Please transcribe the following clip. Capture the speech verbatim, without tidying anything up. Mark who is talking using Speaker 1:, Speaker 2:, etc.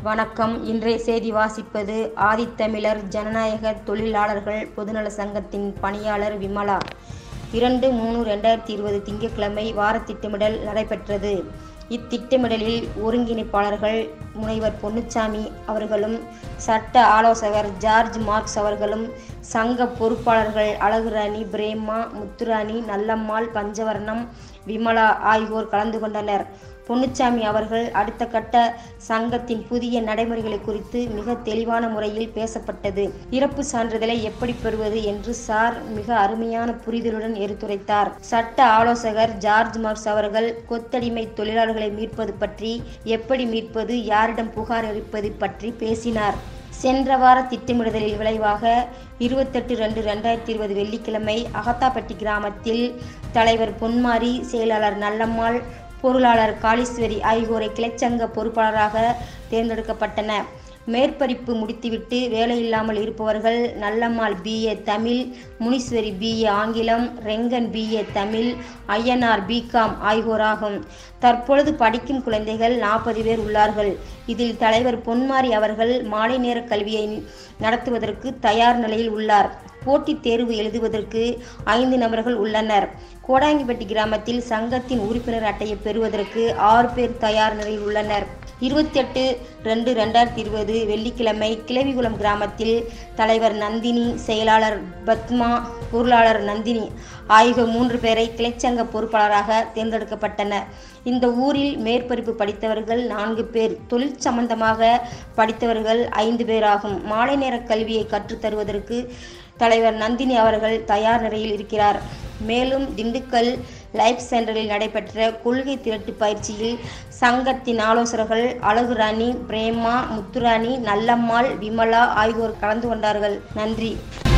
Speaker 1: வணக்கம். இன்றைய செய்தி வாசிப்பது ஆதித்தமிழர் ஜனநாயக தொழிலாளர்கள் பொதுநல சங்கத்தின் பணியாளர் விமலா. இரண்டு மூணு ரெண்டாயிரத்தி இருபது திங்கட்கிழமை வாரத்திட்டமிடல் நடைபெற்றது. இத்திட்டமிடலில் ஒருங்கிணைப்பாளர்கள் முனைவர் பொன்னுச்சாமி அவர்களும், சட்ட ஆலோசகர் ஜார்ஜ் மார்க்ஸ் அவர்களும், சங்க பொறுப்பாளர்கள் அழகுராணி, பிரேமா, முத்துராணி, நல்லம்மாள், பஞ்சவர்ணம், விமலா ஆகியோர் கலந்து கொண்டனர். பொன்னுச்சாமி அவர்கள் அடுத்த கட்ட சங்கத்தின் புதிய நடைமுறைகளை குறித்து மிக தெளிவான முறையில் பேசப்பட்டது. இறப்பு சான்றிதழை எப்படி பெறுவது என்று சார் மிக அருமையான புரிதலுடன் எடுத்துரைத்தார். சட்ட ஆலோசகர் ஜார்ஜ் மார்க்ஸ் அவர்கள் கொத்தடிமை தொழிலாளர்களை மீட்பது பற்றி, எப்படி மீட்பது, யாரிடம் புகார் அளிப்பது பற்றி பேசினார். சென்ற வார திட்டமிடுதலில் விளைவாக இருபத்தெட்டு ரெண்டு ரெண்டாயிரத்தி இருபது வெள்ளிக்கிழமை அகத்தாப்பட்டி கிராமத்தில் தலைவர் பொன்மாரி, செயலாளர் நல்லம்மாள், பொருளாளர் காளீஸ்வரி ஆகியோரை கிளைச்சங்க பொறுப்பாளராக தேர்ந்தெடுக்கப்பட்டன. மேற்படிப்பு முடித்துவிட்டு வேலையில்லாமல் இருப்பவர்கள் நல்லம்மாள் பிஏ தமிழ், முனீஸ்வரி பிஏ ஆங்கிலம், ரெங்கன் பிஏ தமிழ், ஐயனார் பிகாம் ஆகியோராகும். தற்பொழுது படிக்கும் குழந்தைகள் நாற்பது பேர் உள்ளார்கள். இதில் தலைவர் பொன்மாரி அவர்கள் மாலை நேர கல்வியை நடத்துவதற்கு தயார் நிலையில் உள்ளார். போட்டித் தேர்வு எழுதுவதற்கு ஐந்து நபர்கள் உள்ளனர். கோடாங்கிப்பட்டி கிராமத்தில் சங்கத்தின் உறுப்பினர் அட்டையை பெறுவதற்கு ஆறு பேர் தயார் நிலையில் உள்ளனர். இருபத்தி எட்டு ரெண்டு ரெண்டாயிரத்தி இருபது வெள்ளிக்கிழமை கிளவிகுளம் கிராமத்தில் தலைவர் நந்தினி, செயலாளர் பத்மா, பொருளாளர் நந்தினி ஆகிய மூன்று பேரை கிளைச்சங்க பொறுப்பாளராக தேர்ந்தெடுக்கப்பட்டனர். இந்த ஊரில் மேற்படிப்பு படித்தவர்கள் நான்கு பேர், தொழில் சம்பந்தமாக படித்தவர்கள் ஐந்து பேர் ஆகும். மாலை நேர கல்வியை கற்றுத்தருவதற்கு தலைவர் நந்தினி அவர்கள் தயார் நிலையில் இருக்கிறார். மேலும் திண்டுக்கல் லைஃப் சென்டரில் நடைபெற்ற கொள்கை திரட்டு பயிற்சியில் சங்கத்தின் ஆலோசகர்கள் அழகுராணி, பிரேமா, முத்துராணி, நல்லம்மாள், விமலா ஆகியோர் கலந்து கொண்டார்கள். நன்றி.